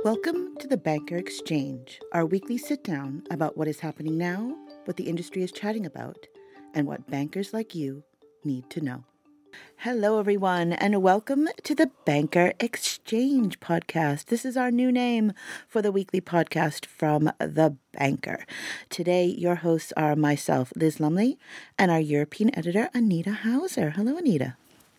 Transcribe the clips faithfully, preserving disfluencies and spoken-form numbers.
Welcome to the Banker Exchange, our weekly sit-down about what is happening now, what the industry is chatting about, and what bankers like you need to know. Hello, everyone, and welcome to the Banker Exchange podcast. This is our new name for the weekly podcast from The Banker. Today, your hosts are myself, Liz Lumley, and our European editor, Anita Hauser. Hello, Anita.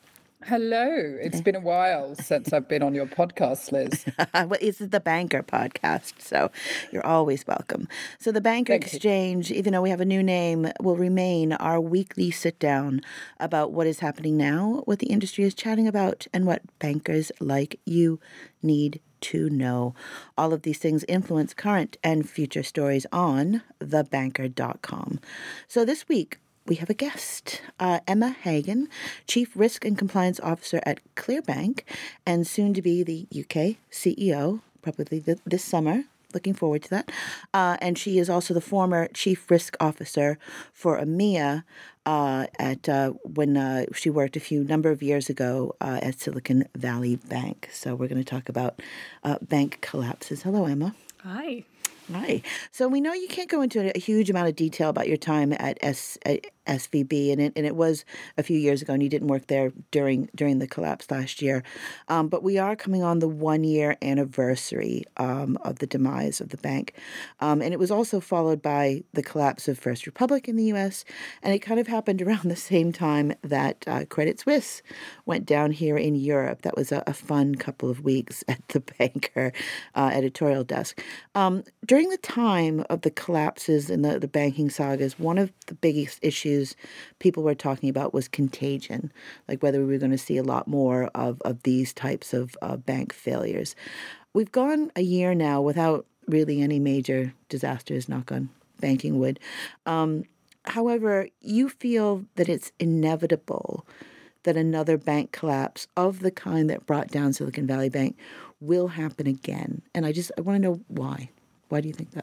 Hello. It's been a while since I've been on your podcast, Liz. Well, it's the Banker podcast, so you're always welcome. So the Banker Thank you. Exchange, even though we have a new name, will remain our weekly sit-down about what is happening now, what the industry is chatting about, and what bankers like you need to know. All of these things influence current and future stories on the banker dot com. So this week, we have a guest, uh, Emma Hagan, Chief Risk and Compliance Officer at Clearbank, and soon to be the U K C E O, probably th- this summer. Looking forward to that. Uh, and she is also the former Chief Risk Officer for EMEA uh, at uh, when uh, she worked a few number of years ago uh, at Silicon Valley Bank. So we're going to talk about uh, bank collapses. Hello, Emma. Hi. Right. So we know you can't go into a huge amount of detail about your time at, S, at S V B, and it, and it was a few years ago, and you didn't work there during during the collapse last year. Um, but we are coming on the one-year anniversary um, of the demise of the bank. Um, and it was also followed by the collapse of First Republic in the U S, and it kind of happened around the same time that uh, Credit Suisse went down here in Europe. That was a, a fun couple of weeks at the Banker uh, editorial desk. Um, during the time of the collapses in the, the banking sagas, one of the biggest issues people were talking about was contagion, like whether we were going to see a lot more of, of these types of uh, bank failures. We've gone a year now without really any major disasters, knock on banking wood. Um, however, you feel that it's inevitable that another bank collapse of the kind that brought down Silicon Valley Bank will happen again. And I just I want to know why. Why do you think that?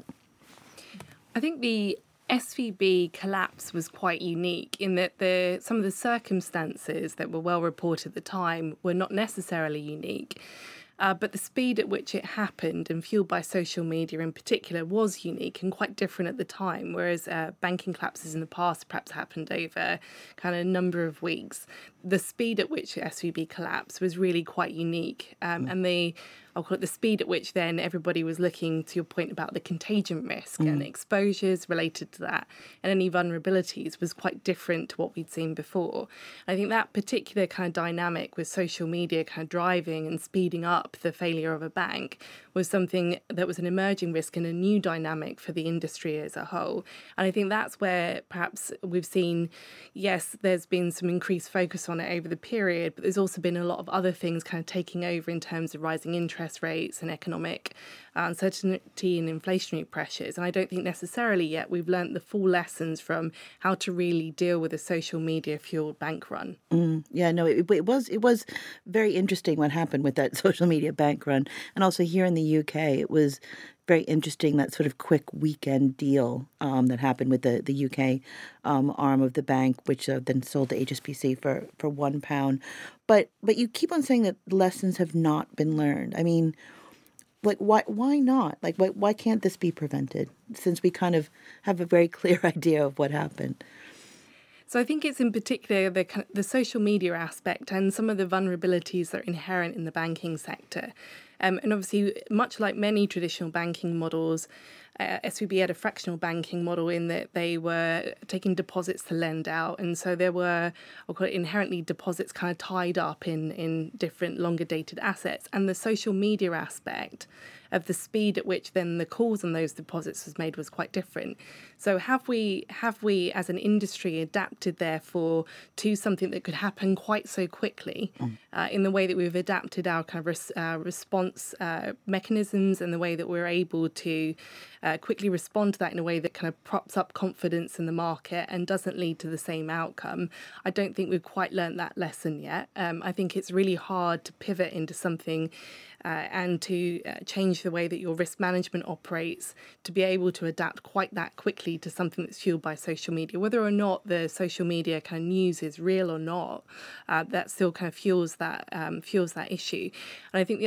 I think the S V B collapse was quite unique in that the some of the circumstances that were well reported at the time were not necessarily unique. Uh, but the speed at which it happened, and fueled by social media in particular, was unique and quite different at the time, whereas uh, banking collapses in the past perhaps happened over kind of a number of weeks. The speed at which S V B collapsed was really quite unique. Um, mm. And the, I'll call it the speed at which then everybody was looking, to your point about the contagion risk mm. and exposures related to that and any vulnerabilities, was quite different to what we'd seen before. I think that particular kind of dynamic with social media kind of driving and speeding up the failure of a bank was something that was an emerging risk and a new dynamic for the industry as a whole. And I think that's where perhaps we've seen, yes, there's been some increased focus on it over the period, but there's also been a lot of other things kind of taking over in terms of rising interest rates and economic uncertainty and inflationary pressures. And I don't think necessarily yet we've learnt the full lessons from how to really deal with a social media fueled bank run. Mm, yeah, no, it, it was it was very interesting what happened with that social media bank run. And also here in the U K, it was very interesting, that sort of quick weekend deal um, that happened with the, the U K um, arm of the bank, which uh, then sold to H S B C for, for one pound. But but you keep on saying that lessons have not been learned. I mean, like, why why not? Like, why, why can't this be prevented, since we kind of have a very clear idea of what happened? So I think it's in particular the the social media aspect and some of the vulnerabilities that are inherent in the banking sector. Um, and obviously, much like many traditional banking models, uh, S V B had a fractional banking model in that they were taking deposits to lend out. And so there were, I'll call it inherently, deposits kind of tied up in, in different longer dated assets. And the social media aspect of the speed at which then the calls on those deposits was made was quite different. So have we have we as an industry adapted therefore to something that could happen quite so quickly mm. uh, in the way that we've adapted our kind of res, uh, response uh, mechanisms and the way that we're able to uh, quickly respond to that in a way that kind of props up confidence in the market and doesn't lead to the same outcome? I don't think we've quite learnt that lesson yet. Um, I think it's really hard to pivot into something Uh, and to uh, change the way that your risk management operates to be able to adapt quite that quickly to something that's fueled by social media. Whether or not the social media kind of news is real or not, uh, that still kind of fuels that um, fuels that issue. And I think the other side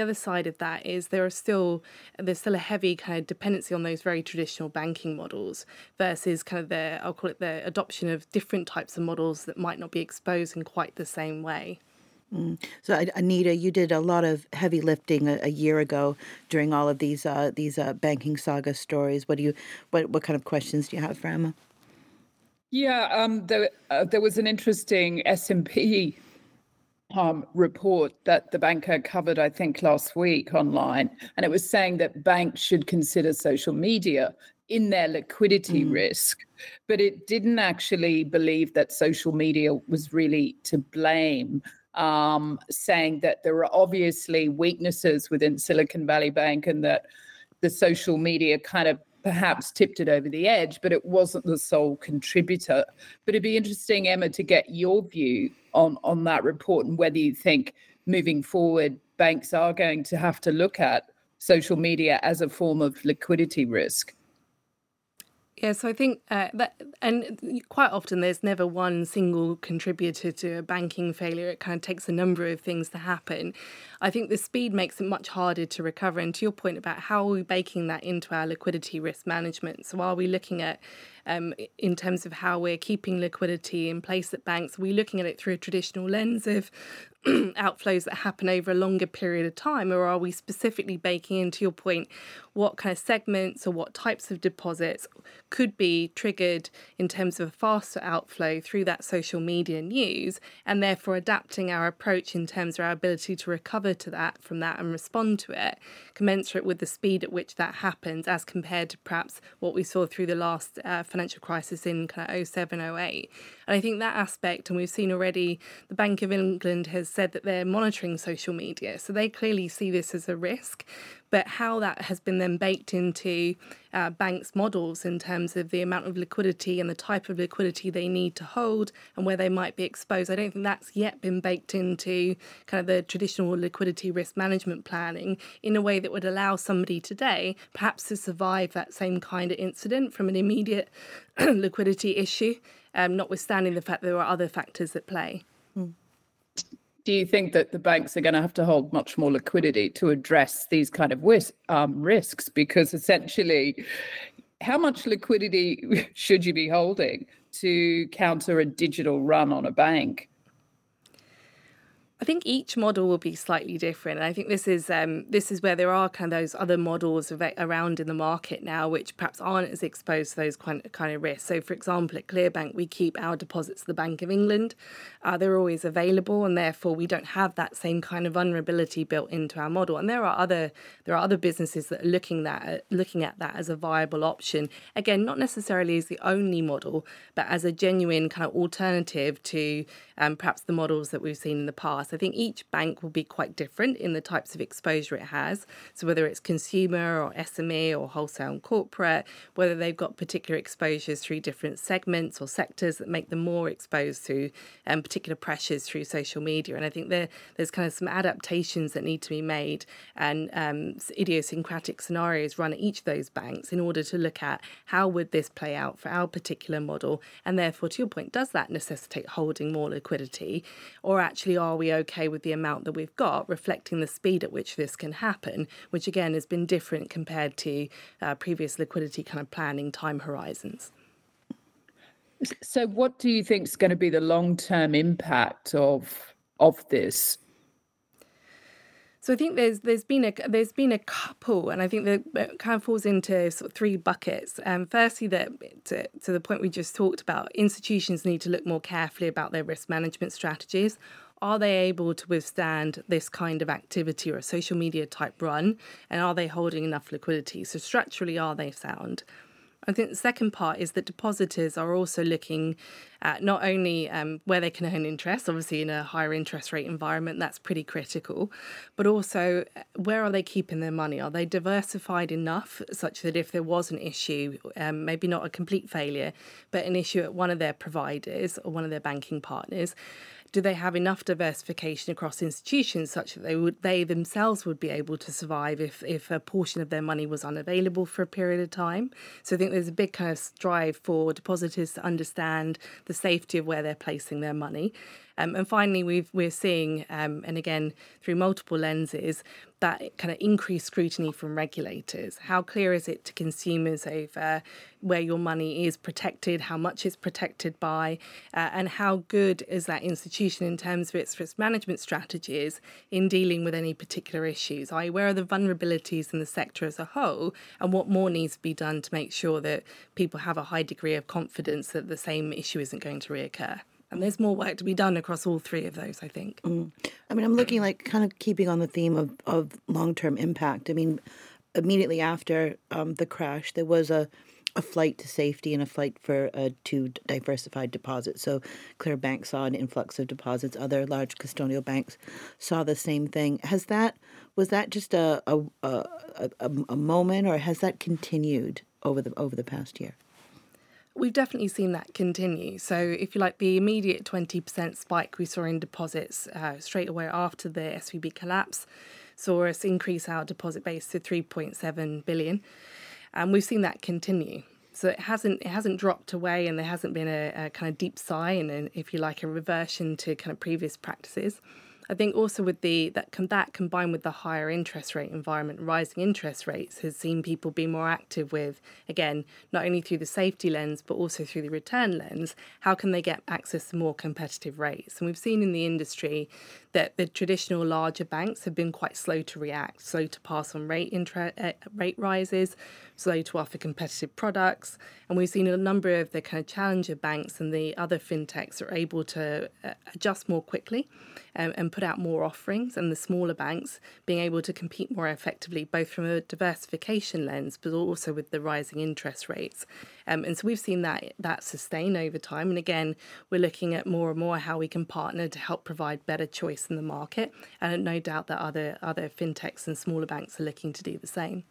of that is there are still there's still a heavy kind of dependency on those very traditional banking models versus kind of the I'll call it the adoption of different types of models that might not be exposed in quite the same way. Mm. So, An- Anita, you did a lot of heavy lifting a, a year ago during all of these uh, these uh, banking saga stories. What do you what what kind of questions do you have for Emma? Yeah, um, there, uh, there was an interesting S and P um, report that the banker covered, I think, last week online, and it was saying that banks should consider social media in their liquidity Mm. risk, but it didn't actually believe that social media was really to blame, um, saying that there are obviously weaknesses within Silicon Valley Bank and that the social media kind of perhaps tipped it over the edge, but it wasn't the sole contributor. But it'd be interesting, Emma, to get your view on, on that report and whether you think moving forward, banks are going to have to look at social media as a form of liquidity risk. Yeah, so I think uh, that, and quite often there's never one single contributor to a banking failure. It kind of takes a number of things to happen. I think the speed makes it much harder to recover. And to your point about how are we baking that into our liquidity risk management? So are we looking at, um, in terms of how we're keeping liquidity in place at banks, are we looking at it through a traditional lens of outflows that happen over a longer period of time, or are we specifically baking into your point what kind of segments or what types of deposits could be triggered in terms of a faster outflow through that social media news, and therefore adapting our approach in terms of our ability to recover to that from that and respond to it commensurate with the speed at which that happens as compared to perhaps what we saw through the last uh, financial crisis in kind of oh seven, oh eight. And I think that aspect, and we've seen already the Bank of England has said that they're monitoring social media, so they clearly see this as a risk. But how that has been then baked into uh, banks' models in terms of the amount of liquidity and the type of liquidity they need to hold and where they might be exposed, I don't think that's yet been baked into kind of the traditional liquidity risk management planning in a way that would allow somebody today perhaps to survive that same kind of incident from an immediate liquidity issue, um, notwithstanding the fact that there are other factors at play. Mm. Do you think that the banks are going to have to hold much more liquidity to address these kind of wis- um, risks? Because essentially, how much liquidity should you be holding to counter a digital run on a bank? I think each model will be slightly different. And I think this is um, this is where there are kind of those other models of, around in the market now, which perhaps aren't as exposed to those kind of, kind of risks. So, for example, at ClearBank, we keep our deposits at the Bank of England. Uh, they're always available, and therefore we don't have that same kind of vulnerability built into our model. And there are other there are other businesses that are looking that looking at that as a viable option. Again, not necessarily as the only model, but as a genuine kind of alternative to um, perhaps the models that we've seen in the past. I think each bank will be quite different in the types of exposure it has. So whether it's consumer or S M E or wholesale and corporate, whether they've got particular exposures through different segments or sectors that make them more exposed to um, particular pressures through social media. And I think there there's kind of some adaptations that need to be made and um, idiosyncratic scenarios run at each of those banks in order to look at how would this play out for our particular model. And therefore, to your point, does that necessitate holding more liquidity, or actually are we okay with the amount that we've got, reflecting the speed at which this can happen, which again has been different compared to uh, previous liquidity kind of planning time horizons. So what do you think is going to be the long-term impact of of this? So I think there's there's been a there's been a couple, and I think that it kind of falls into sort of three buckets. Um, firstly, that to, to the point we just talked about, institutions need to look more carefully about their risk management strategies. Are they able to withstand this kind of activity or a social media type run, and are they holding enough liquidity? So structurally, are they sound? I think the second part is that depositors are also looking at not only um, where they can earn interest, obviously in a higher interest rate environment, that's pretty critical, but also where are they keeping their money? Are they diversified enough such that if there was an issue, um, maybe not a complete failure, but an issue at one of their providers or one of their banking partners, do they have enough diversification across institutions such that they would they themselves would be able to survive if, if a portion of their money was unavailable for a period of time? So I think there's a big kind of drive for depositors to understand the safety of where they're placing their money. Um, and finally, we've, we're seeing, um, and again, through multiple lenses, that kind of increased scrutiny from regulators. How clear is it to consumers over where your money is protected, how much it's protected by, uh, and how good is that institution in terms of its risk management strategies in dealing with any particular issues? that is, where are the vulnerabilities in the sector as a whole, and what more needs to be done to make sure that people have a high degree of confidence that the same issue isn't going to reoccur? And there's more work to be done across all three of those, I think. Mm. I mean, I'm looking like kind of keeping on the theme of, of long-term impact. I mean, immediately after um, the crash, there was a, a flight to safety and a flight for uh, to diversified deposits. So Clearbank saw an influx of deposits. Other large custodial banks saw the same thing. Has that was that just a a, a, a, a moment, or has that continued over the over the past year? We've definitely seen that continue. So if you like, the immediate twenty percent spike we saw in deposits uh, straight away after the S V B collapse saw us increase our deposit base to three point seven billion. And we've seen that continue. So it hasn't it hasn't dropped away, and there hasn't been a, a kind of deep sigh and, a, if you like, a reversion to kind of previous practices. I think also with the that that combined with the higher interest rate environment, rising interest rates has seen people be more active with, again, not only through the safety lens, but also through the return lens, how can they get access to more competitive rates? And we've seen in the industry that the traditional larger banks have been quite slow to react, slow to pass on rate intra- uh, rate rises, slow to offer competitive products. And we've seen a number of the kind of challenger banks and the other fintechs are able to uh, adjust more quickly um, and put out more offerings, and the smaller banks being able to compete more effectively, both from a diversification lens, but also with the rising interest rates. Um, and so we've seen that that sustain over time. And again, we're looking at more and more how we can partner to help provide better choice in the market. And no doubt that other other fintechs and smaller banks are looking to do the same.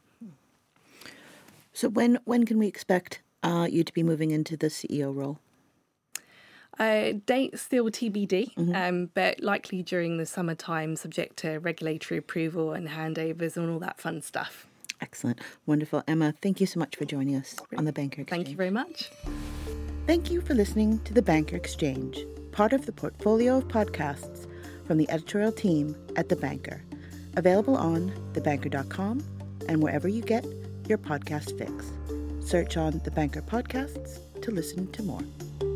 So when when can we expect uh, you to be moving into the C E O role? Uh, date still T B D, Mm-hmm. um, but likely during the summertime, subject to regulatory approval and handovers and all that fun stuff. Excellent. Wonderful. Emma, thank you so much for joining us on The Banker Exchange. Thank you very much. Thank you for listening to The Banker Exchange, part of the portfolio of podcasts from the editorial team at The Banker, available on the banker dot com and wherever you get your podcast fix. Search on The Banker Podcasts to listen to more.